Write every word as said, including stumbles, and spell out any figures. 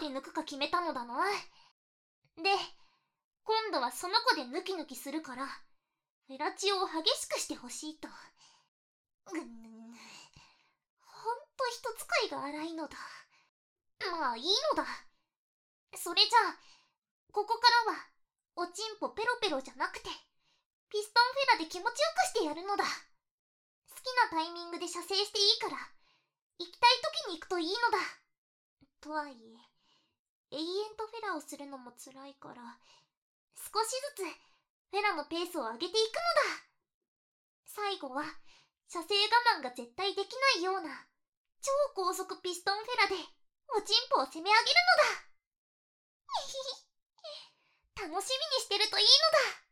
で抜くか決めたのだな。で、今度はその子でヌキヌキするから、フェラチオを激しくしてほしいと。ぐん、ほんと人使いが荒いのだ。まあいいのだ。それじゃあ、ここからは、おちんぽペロペロじゃなくて、ピストンフェラで気持ちよくしてやるのだ。好きなタイミングで射精していいから、行きたい時に行くといいのだ。とはいえ、永遠とフェラをするのも辛いから、少しずつフェラのペースを上げていくのだ。最後は、射精我慢が絶対できないような、超高速ピストンフェラで、おちんぽを攻め上げるのだ。楽しみにしてるといいのだ。